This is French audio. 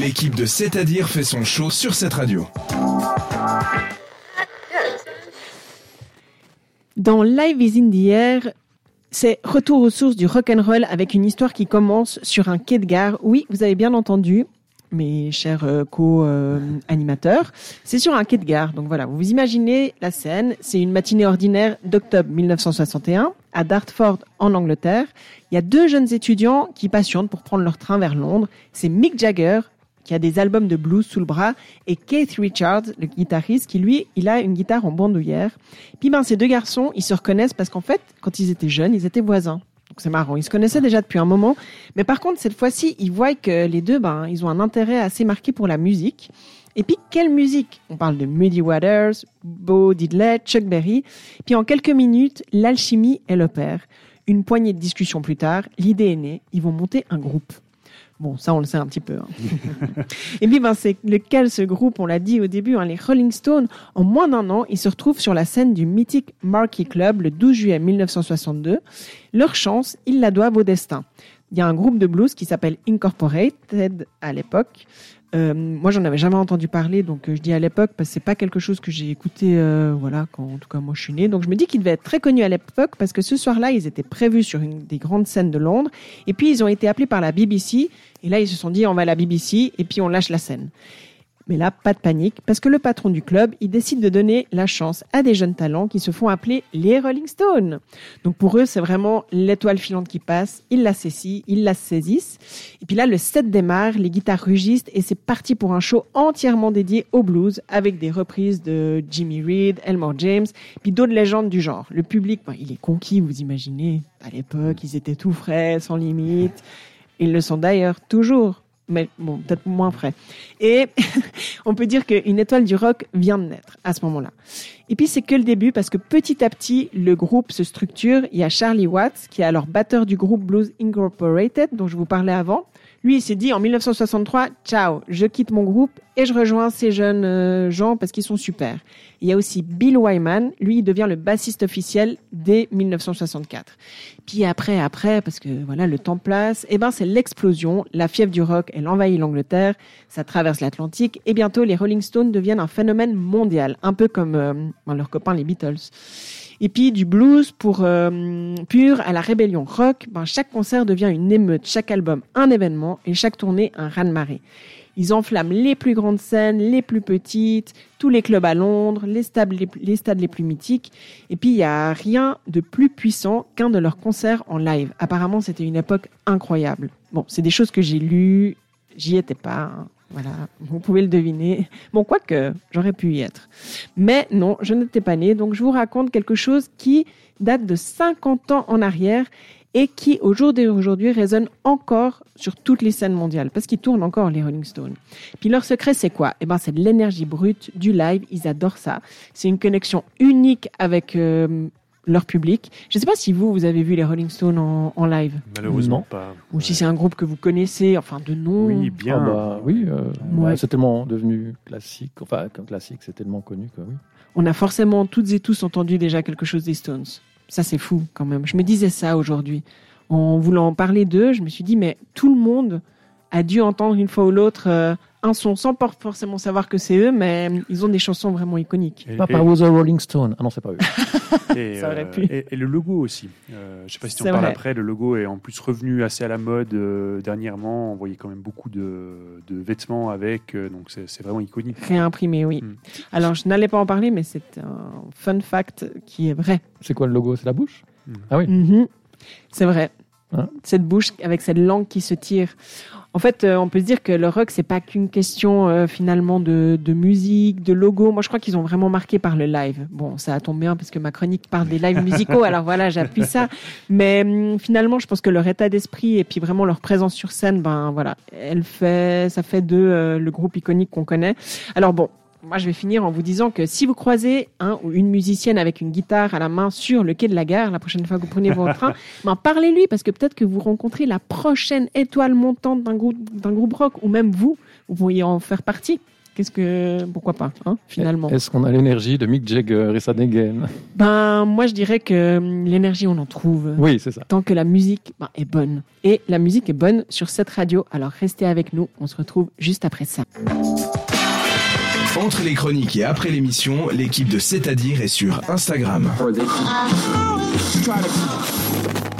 L'équipe de C'est-à-dire fait son show sur cette radio. Dans Live is in the air, c'est retour aux sources du rock'n'roll avec une histoire qui commence sur un quai de gare. Oui, vous avez bien entendu, mes chers co-animateurs, c'est sur un quai de gare. Donc voilà, vous imaginez la scène, c'est une matinée ordinaire d'octobre 1961 à Dartford en Angleterre. Il y a deux jeunes étudiants qui patientent pour prendre leur train vers Londres. C'est Mick Jagger, qui a des albums de blues sous le bras, et Keith Richards, le guitariste, qui lui, il a une guitare en bandoulière. Puis ces deux garçons, ils se reconnaissent parce qu'en fait, quand ils étaient jeunes, ils étaient voisins. Donc c'est marrant, ils se connaissaient déjà depuis un moment. Mais par contre, cette fois-ci, ils voient que les deux, ils ont un intérêt assez marqué pour la musique. Et puis, quelle musique? On parle de Muddy Waters, Bo Diddley, Chuck Berry. Puis en quelques minutes, l'alchimie, elle opère. Une poignée de discussions plus tard, l'idée est née, ils vont monter un groupe. Bon, ça, on le sait un petit peu. Et puis, c'est lequel ce groupe? On l'a dit au début, les Rolling Stones. En moins d'un an, ils se retrouvent sur la scène du mythique Marquee Club le 12 juillet 1962. Leur chance, ils la doivent au destin. Il y a un groupe de blues qui s'appelle Incorporated à l'époque. Moi, j'en avais jamais entendu parler, donc je dis à l'époque parce que c'est pas quelque chose que j'ai écouté, quand en tout cas moi je suis née. Donc je me dis qu'ils devaient être très connus à l'époque parce que ce soir-là, ils étaient prévus sur une des grandes scènes de Londres. Et puis ils ont été appelés par la BBC. Et là, ils se sont dit, on va à la BBC et puis on lâche la scène. Mais là, pas de panique, parce que le patron du club, il décide de donner la chance à des jeunes talents qui se font appeler les Rolling Stones. Donc pour eux, c'est vraiment l'étoile filante qui passe, ils la saisissent. Et puis là, le set démarre, les guitares rugissent et c'est parti pour un show entièrement dédié au blues, avec des reprises de Jimmy Reed, Elmore James, puis d'autres légendes du genre. Le public, il est conquis, vous imaginez. À l'époque, ils étaient tout frais, sans limite. Ils le sont d'ailleurs toujours. Mais bon, peut-être moins frais. Et on peut dire qu'une étoile du rock vient de naître à ce moment-là. Et puis, c'est que le début parce que petit à petit, le groupe se structure. Il y a Charlie Watts, qui est alors batteur du groupe Blues Incorporated, dont je vous parlais avant. Lui, il s'est dit en 1963, ciao, je quitte mon groupe et je rejoins ces jeunes gens parce qu'ils sont super. Il y a aussi Bill Wyman, lui, il devient le bassiste officiel dès 1964. Puis après, parce que voilà, le temps passe, c'est l'explosion. La fièvre du rock, elle envahit l'Angleterre, ça traverse l'Atlantique et bientôt les Rolling Stones deviennent un phénomène mondial, un peu comme leurs copains les Beatles. Et puis du blues pur à la rébellion rock, chaque concert devient une émeute, chaque album un événement et chaque tournée un raz-de-marée. Ils enflamment les plus grandes scènes, les plus petites, tous les clubs à Londres, les stades les plus mythiques. Et puis il n'y a rien de plus puissant qu'un de leurs concerts en live. Apparemment, c'était une époque incroyable. Bon, c'est des choses que j'ai lues, j'y étais pas. Voilà, vous pouvez le deviner. Bon, quoique, j'aurais pu y être. Mais non, je n'étais pas née, donc je vous raconte quelque chose qui date de 50 ans en arrière et qui, au jour d'aujourd'hui, résonne encore sur toutes les scènes mondiales, parce qu'ils tournent encore, les Rolling Stones. Puis leur secret, c'est quoi? C'est de l'énergie brute, du live, ils adorent ça. C'est une connexion unique avec leur public. Je ne sais pas si vous avez vu les Rolling Stones en live. Malheureusement pas. Ou si c'est un groupe que vous connaissez, de nom. Oui, bien. C'est tellement devenu classique. Enfin, comme classique, c'est tellement connu que oui. On a forcément toutes et tous entendu déjà quelque chose des Stones. Ça, c'est fou quand même. Je me disais ça aujourd'hui. En voulant parler d'eux, je me suis dit, mais tout le monde a dû entendre une fois ou l'autre un son sans forcément savoir que c'est eux, mais ils ont des chansons vraiment iconiques. Papa was a Rolling Stone. Ah non, c'est pas eux. Ça aurait pu. Et le logo aussi. Je ne sais pas si on parle après. Le logo est en plus revenu assez à la mode dernièrement. On voyait quand même beaucoup de vêtements avec. Donc c'est vraiment iconique. Réimprimé, oui. Alors, je n'allais pas en parler, mais c'est un fun fact qui est vrai. C'est quoi le logo? C'est la bouche? Ah oui. C'est vrai. Cette bouche avec cette langue qui se tire. En fait, on peut se dire que le rock, c'est pas qu'une question finalement de musique, de logo. Moi, je crois qu'ils ont vraiment marqué par le live. Bon, ça tombe bien parce que ma chronique parle des lives musicaux. Alors voilà, j'appuie ça. Mais finalement, je pense que leur état d'esprit et puis vraiment leur présence sur scène, voilà, ça fait d'eux le groupe iconique qu'on connaît. Alors bon. Moi, je vais finir en vous disant que si vous croisez un ou une musicienne avec une guitare à la main sur le quai de la gare, la prochaine fois que vous prenez votre train, parlez-lui parce que peut-être que vous rencontrez la prochaine étoile montante d'un groupe rock ou même vous pourriez en faire partie. Pourquoi pas, hein, finalement. Est-ce qu'on a l'énergie de Mick Jagger et sa dégaine? Moi, je dirais que l'énergie, on en trouve. Oui, c'est ça. Tant que la musique est bonne. Et la musique est bonne sur cette radio. Alors, restez avec nous. On se retrouve juste après ça. Entre les chroniques et après l'émission, l'équipe de C'est-à-dire est sur Instagram.